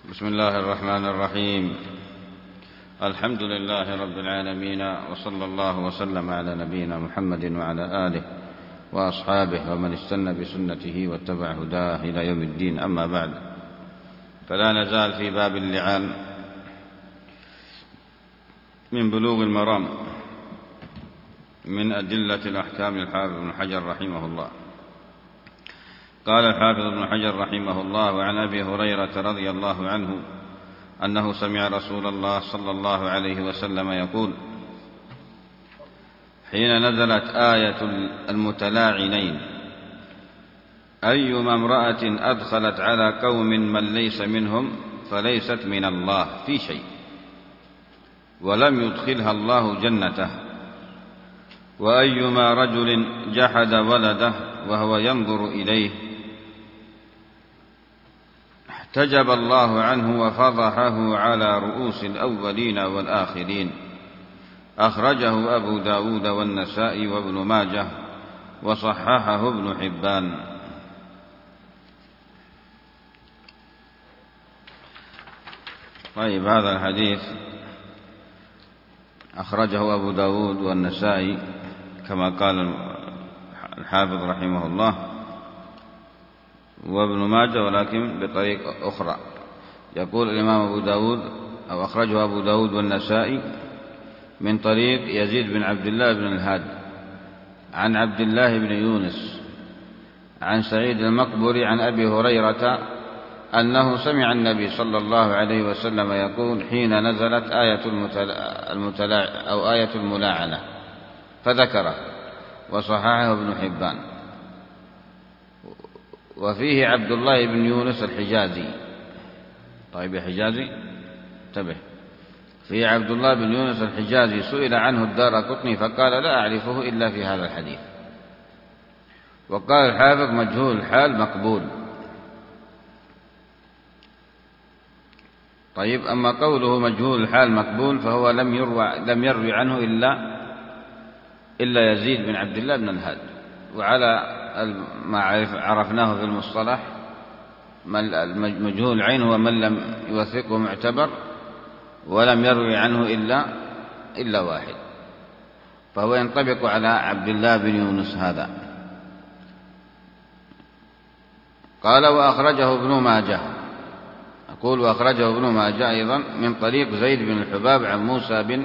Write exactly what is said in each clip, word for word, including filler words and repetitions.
بسم الله الرحمن الرحيم. الحمد لله رب العالمين، وصلى الله وسلم على نبينا محمد وعلى آله وأصحابه ومن استنى بسنته واتبع هداه إلى يوم الدين. أما بعد، فلا نزال في باب اللعان من بلوغ المرام من أدلة الأحكام الحافظ ابن حجر رحمه الله. قال الحافظ ابن حجر رحمه الله: عن أبي هريرة رضي الله عنه أنه سمع رسول الله صلى الله عليه وسلم يقول: حين نزلت آية المتلاعنين أيما امرأة أدخلت على قوم من ليس منهم فليست من الله في شيء، ولم يدخلها الله جنته، وأيما رجل جحد ولده وهو ينظر إليه احتجب الله عنه وفضحه على رؤوس الأولين والآخرين. أخرجه أبو داود والنسائي وابن ماجه وصححه ابن حبان. طيب، هذا الحديث أخرجه أبو داود والنسائي كما قال الحافظ رحمه الله، وابن ماجه ولكن بطريق أخرى. يقول الإمام أبو داود أو أخرجه أبو داود والنسائي من طريق يزيد بن عبد الله بن الهاد عن عبد الله بن يونس عن سعيد المقبري عن أبي هريرة أنه سمع النبي صلى الله عليه وسلم يقول: حين نزلت آية المتلاع أو آية الملاعنة، فذكره وصححه ابن حبان. وفيه عبد الله بن يونس الحجازي. طيب يا حجازي انتبه، فيه عبد الله بن يونس الحجازي سئل عنه الدارقطني فقال: لا أعرفه إلا في هذا الحديث. وقال الحافظ: مجهول الحال مقبول. طيب، أما قوله مجهول الحال مقبول فهو لم يروى لم يروي عنه إلا إلا يزيد بن عبد الله بن الهاد. وعلى ما عرفناه في المصطلح، مجهول العين هو من لم يوثقه معتبر ولم يروي عنه إلا إلا واحد، فهو ينطبق على عبد الله بن يونس هذا. قال: وأخرجه ابن ماجه. أقول وأخرجه ابن ماجه أيضا من طريق زيد بن الحباب عن موسى بن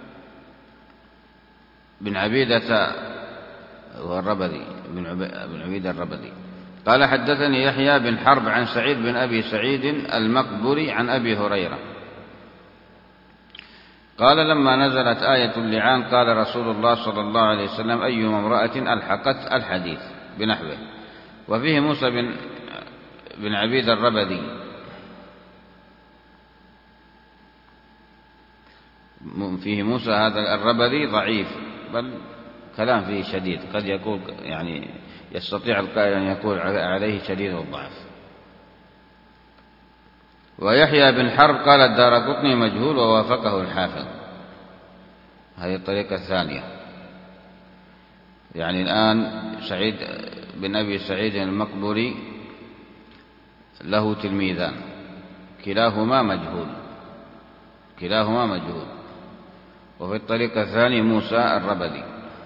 بن عبيدة والربذي بن عبيدة الربذي قال: حدثني يحيى بن حرب عن سعيد بن أبي سعيد المقبري عن أبي هريرة قال: لما نزلت آية اللعان قال رسول الله صلى الله عليه وسلم: أيما امرأة ألحقت الحديث بنحوه. وفيه موسى بن بن عبيد الربذي. فيه موسى هذا الربذي ضعيف، بل كلام فيه شديد، قد يقول يعني يستطيع القائل أن يقول عليه شديد الضعف. ويحيى بن حرب قال الدارقطني مجهول ووافقه الحافظ. هذه الطريقة الثانية. يعني الآن سعيد بن أبي سعيد المقبري له تلميذان، كلاهما مجهول كلاهما مجهول وفي الطريقة الثانية موسى الربذي،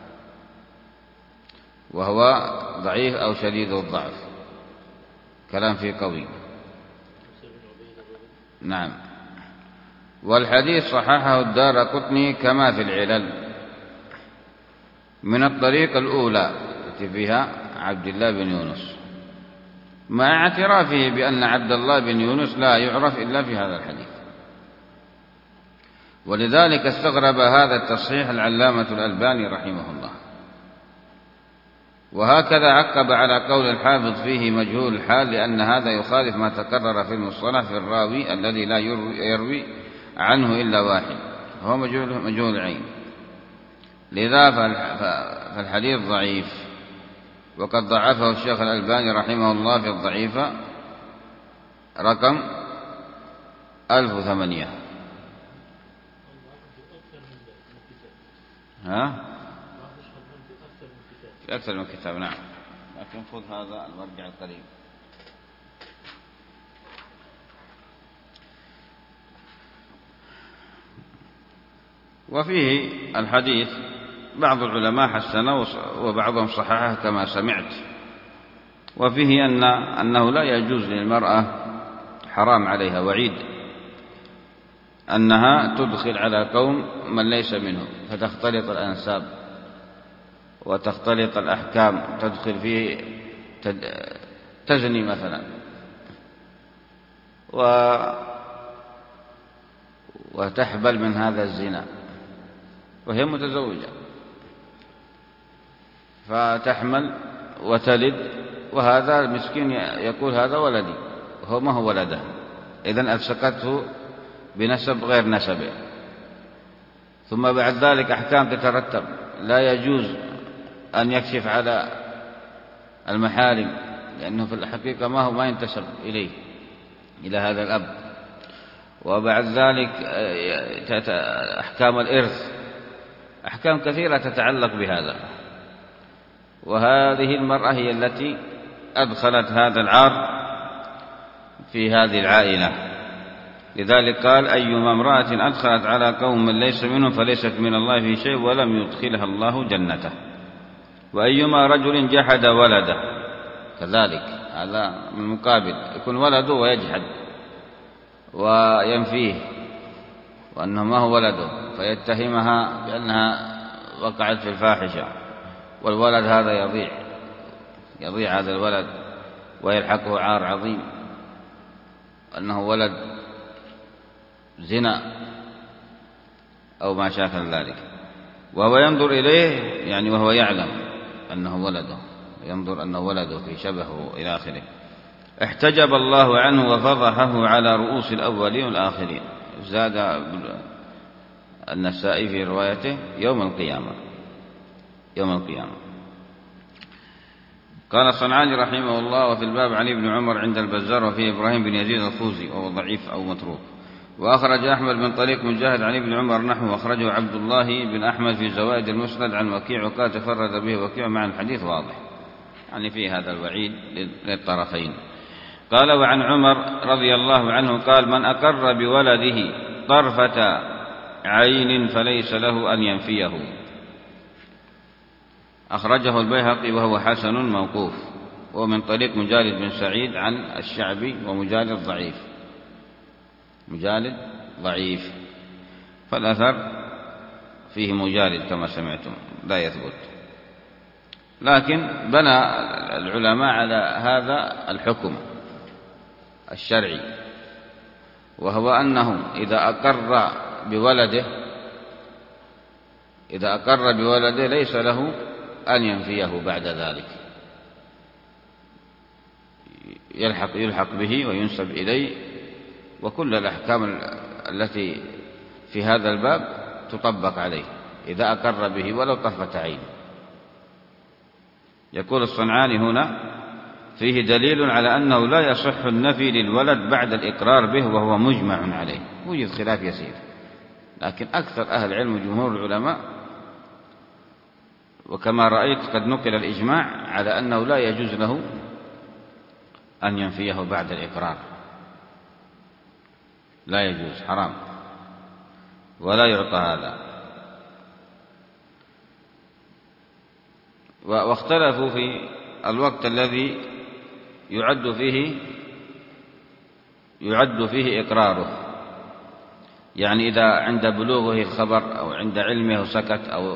وهو ضعيف أو شديد الضعف، كلام فيه قوي. نعم. والحديث صححه الدارقطني كما في العلل من الطريقة الأولى التي فيها عبد الله بن يونس، مع اعترافه بأن عبد الله بن يونس لا يعرف إلا في هذا الحديث. ولذلك استغرب هذا التصحيح العلامة الألباني رحمه الله. وهكذا عقب على قول الحافظ فيه مجهول الحال، لأن هذا يخالف ما تكرر في المصطلح في الراوي الذي لا يروي عنه إلا واحد، وهو مجهول العين. لذا فالحديث ضعيف، وقد ضعفه الشيخ الألباني رحمه الله في الضعيفة رقم ألف وثمانية. ها؟ في أكثر من كتاب. نعم، لكن خذ هذا المرجع القريب. وفيه الحديث بعض العلماء حسنه وبعضهم صححه كما سمعت، وفيه أن أنه لا يجوز للمرأة، حرام عليها وعيد أنها تدخل على قوم من ليس منهم فتختلط الأنساب وتختلط الأحكام، تدخل فيه تزني مثلا و وتحبل من هذا الزنا وهي متزوجة، فتحمل وتلد، وهذا المسكين يقول هذا ولدي وهو ما هو ولده، إذن ألصقته بنسب غير نسبه. ثم بعد ذلك أحكام تترتب، لا يجوز أن يكشف على المحارم لأنه في الحقيقة ما هو ما ينتسب إليه إلى هذا الأب. وبعد ذلك أحكام الإرث، أحكام كثيرة تتعلق بهذا، وهذه المرأة هي التي أدخلت هذا العار في هذه العائلة. لذلك قال أيما امرأة أدخلت على قوم من ليس منهم فليست من الله في شيء ولم يدخلها الله جنته، وأيما رجل جحد ولده كذلك، هذا من مقابل يكون ولده ويجحد وينفيه وأنه ما هو ولده، فيتهمها بأنها وقعت في الفاحشة، والولد هذا يضيع يضيع هذا الولد ويلحقه عار عظيم أنه ولد زنا أو ما شاكل ذلك، وهو ينظر إليه يعني وهو يعلم أنه ولده، ينظر أنه ولده في شبهه إلى آخره. احتجب الله عنه وفضحه على رؤوس الأولين والآخرين. زاد النسائي في روايته يوم القيامة يوم القيامة. قال الصنعاني رحمه الله وفي الباب عن ابن عمر عند البزار وفيه إبراهيم بن يزيد الخوزي وهو ضعيف أو متروك. وأخرج أحمد من طريق مجاهد عن ابن عمر نحو، وأخرجه عبد الله بن أحمد في زوائد المسند عن وكيع وقال تفرد به وكيع مع الحديث واضح، يعني في هذا الوعيد للطرفين. قال وعن عمر رضي الله عنه قال من أقر بولده طرفة عين فليس له أن ينفيه. أخرجه البيهقي وهو حسن موقوف، ومن طريق مجالد بن سعيد عن الشعبي، ومجالد ضعيف مجالد ضعيف فالأثر فيه مجالد كما سمعتم لا يثبت. لكن بنى العلماء على هذا الحكم الشرعي، وهو أنه إذا أقر بولده إذا أقر بولده ليس له أن ينفيه بعد ذلك، يلحق يلحق به وينسب إليه، وكل الأحكام التي في هذا الباب تطبق عليه إذا أقر به ولو طرفة عين. يقول الصنعاني هنا فيه دليل على أنه لا يصح النفي للولد بعد الإقرار به وهو مجمع عليه. وجد خلاف يسير، لكن أكثر أهل العلم وجمهور العلماء وكما رأيت قد نقل الإجماع على أنه لا يجوز له أن ينفيه بعد الإقرار، لا يجوز، حرام، ولا يعطى هذا. واختلفوا في الوقت الذي يعد فيه يعد فيه إقراره، يعني إذا عند بلوغه الخبر أو عند علمه سكت أو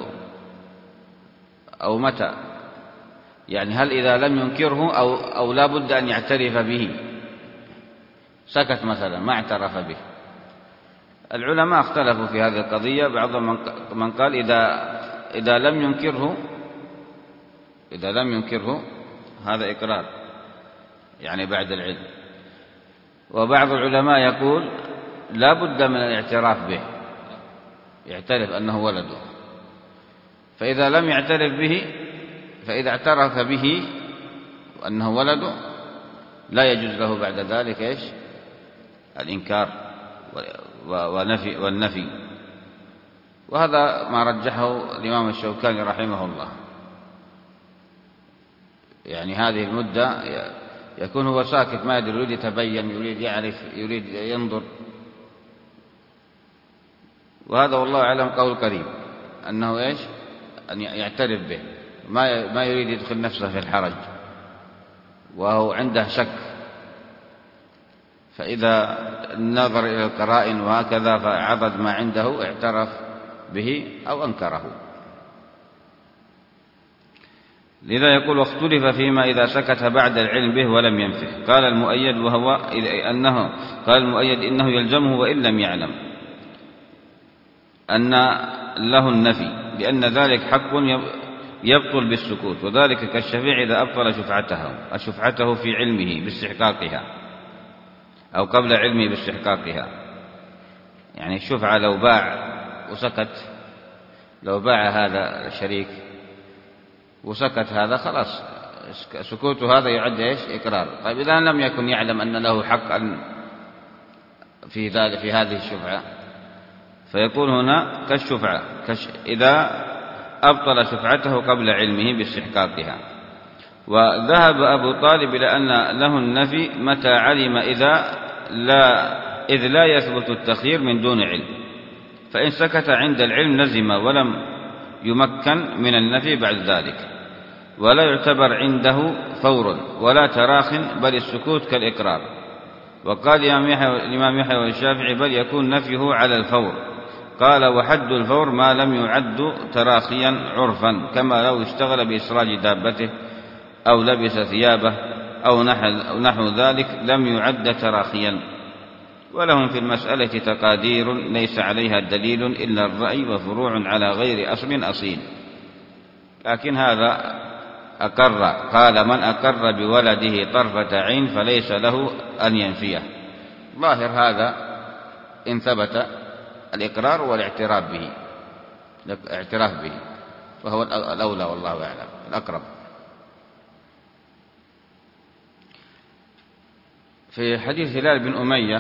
أو متى، يعني هل إذا لم ينكره أو أو لا بد أن يعترف به، سكت مثلا ما اعترف به. العلماء اختلفوا في هذه القضية، بعضهم من قال إذا إذا لم ينكره إذا لم ينكره هذا إقرار يعني بعد العلم، وبعض العلماء يقول لا بد من الاعتراف به، يعترف أنه ولده، فإذا لم يعترف به فإذا اعترف به وأنه ولده لا يجوز له بعد ذلك إيش؟ الإنكار ونفي والنفي. وهذا ما رجحه الإمام الشوكاني رحمه الله، يعني هذه المدة يكون هو ساكت ما يدري، يريد يتبين، يريد يعرف، يريد ينظر، وهذا والله أعلم قول قريب أنه إيش أن يعترف به، ما ما يريد يدخل نفسه في الحرج وهو عنده شك، فإذا نظر إلى القرائن وهكذا فعضد ما عنده اعترف به أو أنكره. لذا يقول واختلف فيما إذا سكت بعد العلم به ولم ينفه. قال المؤيد وهو أنه قال المؤيد إنه يلزمه وإن لم يعلم أن له النفي، لأن ذلك حق يبطل بالسكوت، وذلك كالشفيع إذا أبطل شفعته شفعته في علمه باستحقاقها أو قبل علمه باستحقاقها. يعني الشفعة لو باع وسكت، لو باع هذا الشريك وسكت هذا خلاص سكوت هذا يعد إيش إقرار. طيب إذا لم يكن يعلم أن له حقا في ذلك في هذه الشفعة، فيقول هنا كالشفعة كش إذا أبطل شفعته قبل علمه باستحقاقها. وذهب أبو طالب إلى أن له النفي متى علم إذا لا إذ لا يثبت التخيير من دون علم، فإن سكت عند العلم لزم ولم يمكن من النفي بعد ذلك، ولا يعتبر عنده فور ولا تراخ بل السكوت كالإقرار. وقال الإمام يحيى والشافعي بل يكون نفيه على الفور. قال وحد الفور ما لم يعد تراخيا عرفا، كما لو اشتغل بإسراج دابته أو لبس ثيابه أو نحو ذلك لم يعد تراخيا. ولهم في المسألة تقادير ليس عليها دليل إلا الرأي وفروع على غير أصل أصيل. لكن هذا أقر، قال من أقر بولده طرفة عين فليس له أن ينفيه. ظاهر هذا إن ثبت الإقرار والاعتراف به الاعتراف به فهو الأولى والله أعلم الأقرب. في حديث هلال بن أمية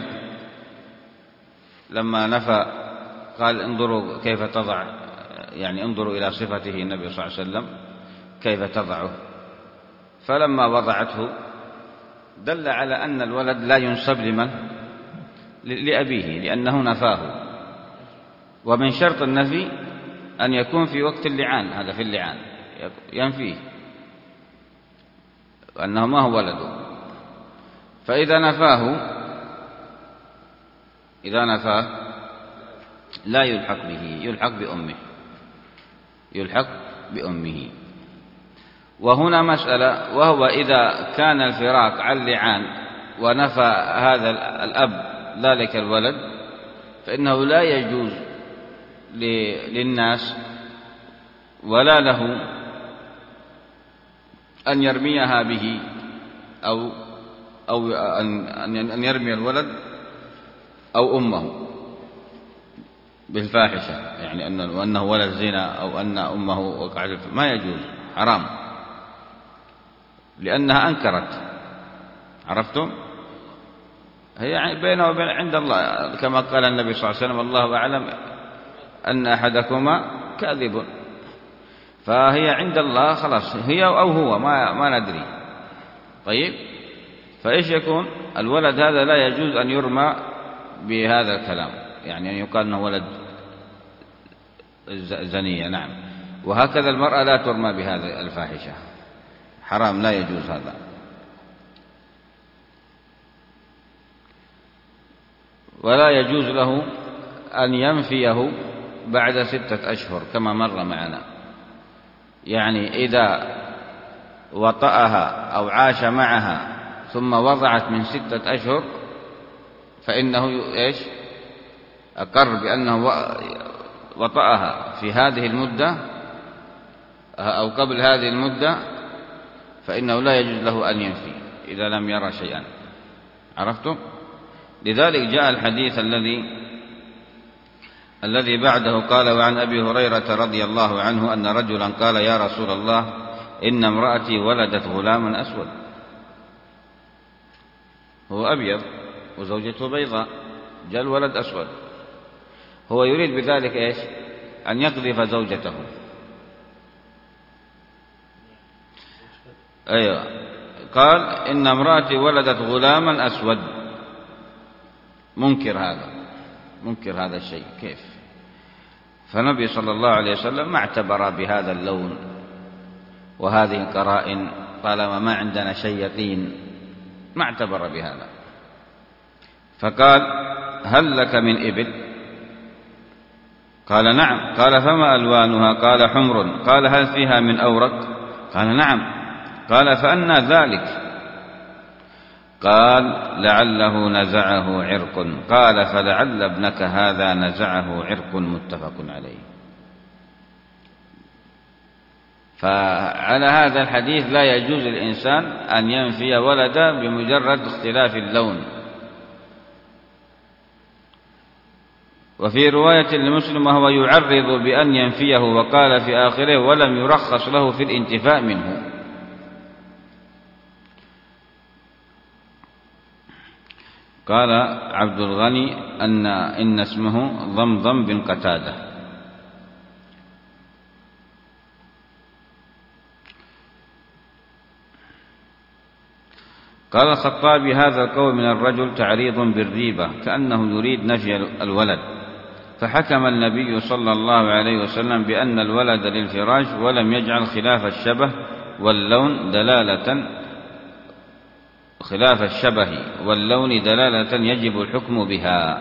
لما نفى قال انظروا كيف تضع، يعني انظروا إلى صفته النبي صلى الله عليه وسلم كيف تضعه، فلما وضعته دل على أن الولد لا ينسب لمن لأبيه لأنه نفاه. ومن شرط النفي أن يكون في وقت اللعان، هذا في اللعان ينفيه وأنه ما هو ولده. فإذا نفاه إذا نفاه لا يلحق به، يلحق بأمه يلحق بأمه. وهنا مسألة، وهو إذا كان الفراق عن لعان ونفى هذا الأب ذلك الولد فإنه لا يجوز للناس ولا له أن يرميها به أو أو أن يرمي الولد أو أمه بالفاحشة، يعني أنه ولد زنا أو أن أمه وقعت، ما يجوز، حرام، لأنها أنكرت. عرفتم؟ هي بينه وبين عند الله، كما قال النبي صلى الله عليه وسلم الله أعلم أن أحدكما كاذب. فهي عند الله خلاص، هي أو هو ما ما ندري. طيب، فإيش يكون الولد هذا لا يجوز أن يرمى بهذا الكلام، يعني أن يقال أنه ولد زنية. نعم. وهكذا المرأة لا ترمى بهذه الفاحشة، حرام، لا يجوز هذا. ولا يجوز له أن ينفيه بعد ستة أشهر كما مر معنا، يعني إذا وطأها أو عاش معها ثم وضعت من ستة أشهر فإنه إيش أقر بأنه وطأها في هذه المدة أو قبل هذه المدة، فإنه لا يجوز له أن ينفي إذا لم يرى شيئا. عرفتم؟ لذلك جاء الحديث الذي الذي بعده قال وعن أبي هريرة رضي الله عنه أن رجلا قال يا رسول الله إن امرأتي ولدت غلاما أسود، هو أبيض وزوجته بيضاء، جاء الولد أسود، هو يريد بذلك إيش أن يقذف زوجته. أيوة، قال إن امرأتي ولدت غلاما أسود، منكر هذا منكر هذا الشيء، كيف فالنبي صلى الله عليه وسلم ما اعتبر بهذا اللون وهذه القرائن، طالما ما عندنا شيء يقين ما اعتبر بهذا. فقال: هل لك من إبل؟ قال: نعم. قال: فما ألوانها؟ قال: حمر. قال: هل فيها من أورق؟ قال: نعم. قال: فأنى ذلك؟ قال: لعله نزعه عرق. قال: فلعل ابنك هذا نزعه عرق. متفق عليه. فعلى هذا الحديث لا يجوز للإنسان أن ينفي ولده بمجرد اختلاف اللون. وفي رواية لمسلم: وهو يعرض بأن ينفيه، وقال في آخره: ولم يرخص له في الانتفاء منه. قال عبد الغني أن إن اسمه ضمضم بن قتادة. قال الخطابي: هذا القول من الرجل تعريض بالريبة، كأنه يريد نفي الولد، فحكم النبي صلى الله عليه وسلم بأن الولد للفراش، ولم يجعل خلاف الشبه واللون دلالة خلاف الشبه واللون دلالة يجب الحكم بها.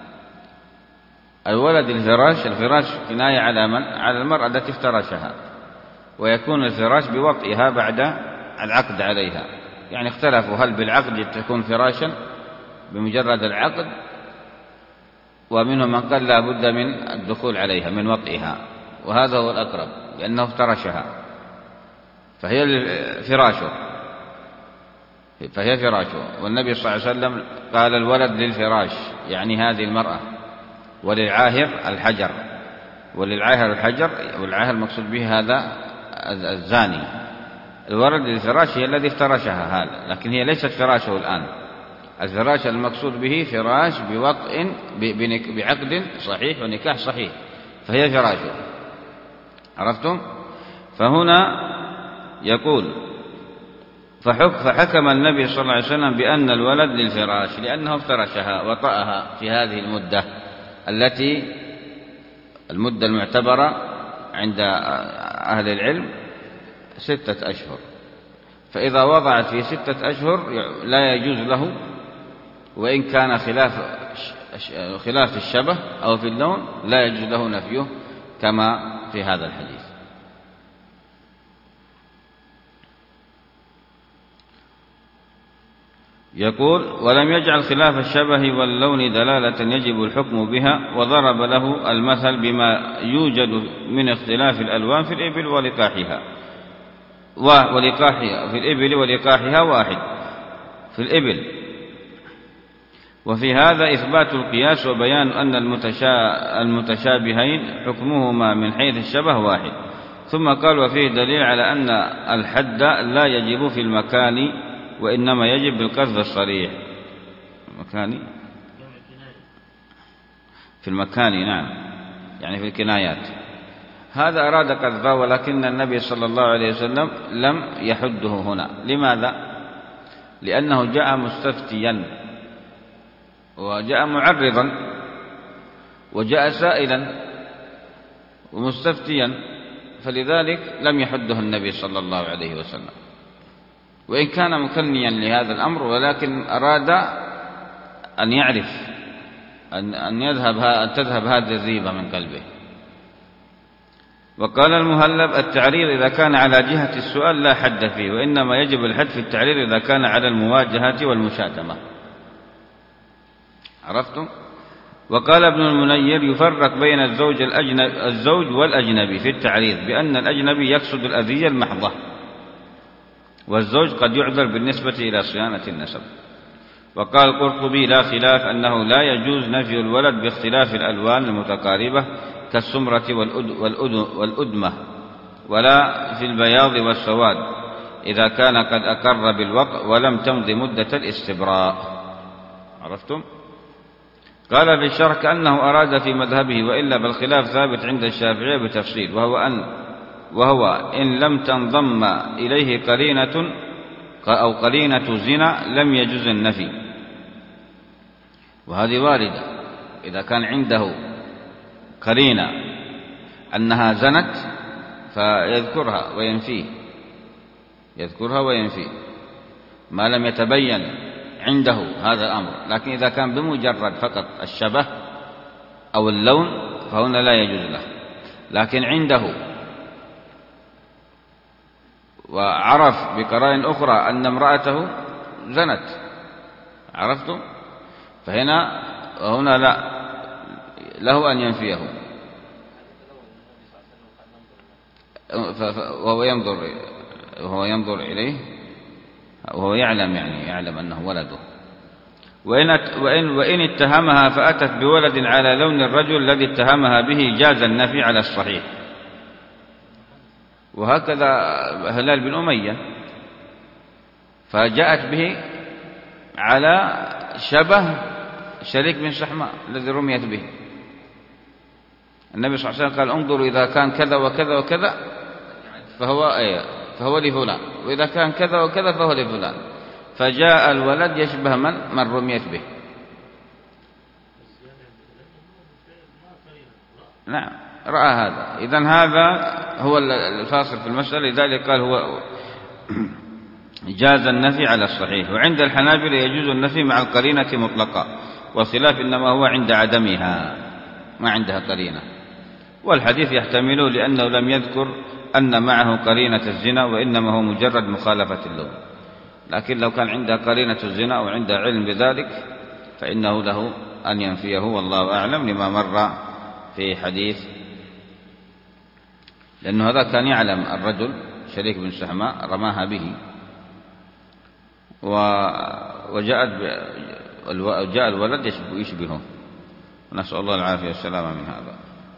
الولد الفراش، الفراش كناية على من؟ على المرأة التي افترشها، ويكون الفراش بوطئها بعد العقد عليها. يعني اختلفوا هل بالعقد تكون فراشا بمجرد العقد، ومنهم من قال لا بد من الدخول عليها من وطئها، وهذا هو الأقرب لأنه افترشها فهي فراشه فهي فراشه والنبي صلى الله عليه وسلم قال: الولد للفراش، يعني هذه المرأة، وللعاهر الحجر. وللعاهر الحجر، والعاهر مقصود به هذا الزاني. الولد للفراش هي الذي افترشها هذا، لكن هي ليست فراشه الآن. الفراش المقصود به فراش بوطء بعقد صحيح ونكاح صحيح، فهي فراشه. عرفتم؟ فهنا يقول: فحكم النبي صلى الله عليه وسلم بأن الولد للفراش لأنه افترشها وطأها في هذه المدة التي المدة المعتبرة عند أهل العلم ستة أشهر. فإذا وضعت في ستة أشهر لا يجوز له، وإن كان خلاف خلاف الشبه أو في اللون لا يجوز له نفيه كما في هذا الحديث. يقول: ولم يجعل خلاف الشبه واللون دلالة يجب الحكم بها، وضرب له المثل بما يوجد من اختلاف الألوان في الإبل ولقاحها ولقاحها في الإبل ولقاحها واحد في الإبل. وفي هذا إثبات القياس وبيان أن المتشابهين حكمهما من حيث الشبه واحد. ثم قال: وفيه دليل على أن الحد لا يجب في المكان، وإنما يجب بالقذف الصريح. المكاني في المكان، نعم، يعني في الكنايات. هذا أراد قذفه، ولكن النبي صلى الله عليه وسلم لم يحده هنا. لماذا؟ لأنه جاء مستفتيا، وجاء معرضا، وجاء سائلا ومستفتيا، فلذلك لم يحده النبي صلى الله عليه وسلم، وإن كان مكنيا لهذا الأمر، ولكن أراد أن يعرف أن يذهب أن تذهب هذه الريبة من قلبه. وقال المهلب: التعريض إذا كان على جهة السؤال لا حد فيه، وإنما يجب الحد في التعريض إذا كان على المواجهة والمشاتمة. عرفتم؟ وقال ابن المنير: يفرق بين الزوج, الزوج والأجنبي في التعريض بأن الأجنبي يقصد الأذية المحضة، والزوج قد يعذر بالنسبة إلى صيانة النسب. وقال القرطبي: لا خلاف أنه لا يجوز نفي الولد باختلاف الألوان المتقاربة كالسمرة والأدمة، ولا في البياض والسواد إذا كان قد أقر بالوقع ولم تمض مدة الاستبراء. عرفتم؟ قال في الشرح: كأنه أراد في مذهبه، وإلا بالخلاف ثابت عند الشافعية بتفصيل، وهو أن وهو إن لم تنضم إليه قرينة أو قرينة زنا لم يجوز النفي. وهذه واردة، إذا كان عنده قرينة أنها زنت فيذكرها وينفيه، يذكرها وينفيه ما لم يتبين عنده هذا الأمر. لكن إذا كان بمجرد فقط الشبه أو اللون فهنا لا يجوز له. لكن عنده وعرف بقرائن أخرى أن امرأته زنت، عرفتم؟ فهنا هنا لا له أن ينفيه، وهو ينظر وهو ينظر إليه وهو يعلم يعني يعلم أنه ولده. وإن وإن وإن اتهمها فأتت بولد على لون الرجل الذي اتهمها به جاز النفي على الصحيح. وهكذا هلال بن أمية فجاءت به على شبه شريك بن شحماء الذي رميت به. النبي صلى الله عليه وسلم قال انظروا إذا كان كذا وكذا وكذا فهو أيه فهو لفلان، وإذا كان كذا وكذا فهو لفلان. فجاء الولد يشبه من من رميت به. نعم رأى هذا. إذن هذا هو الفاصل في المسألة. لذلك قال هو جاز النفي على الصحيح. وعند الحنابلة يجوز النفي مع القرينة مطلقا، والخلاف إنما هو عند عدمها، ما عندها قرينة. والحديث يحتمله لأنه لم يذكر أن معه قرينة الزنا، وإنما هو مجرد مخالفة اللون. لكن لو كان عنده قرينة الزنا أو عنده علم بذلك فإنه له أن ينفيه، والله أعلم، لما مر في حديث. لأنه هذا كان يعلم الرجل شريك بن شحماء رماها به، وجاءت جاء الولد يشبهه. نسأل الله العافية والسلامة من هذا.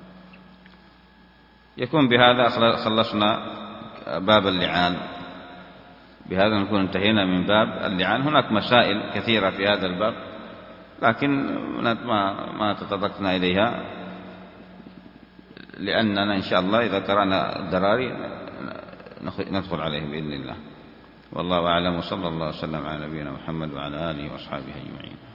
يكون بهذا خلصنا باب اللعان. بهذا نكون انتهينا من باب اللعان. هناك مسائل كثيرة في هذا الباب لكن ما ما تطرقنا إليها، لأننا إن شاء الله إذا قرأنا الدراري ندخل عليه بإذن الله. والله أعلم، وصلى الله وسلم على نبينا محمد وعلى آله وأصحابه أجمعين.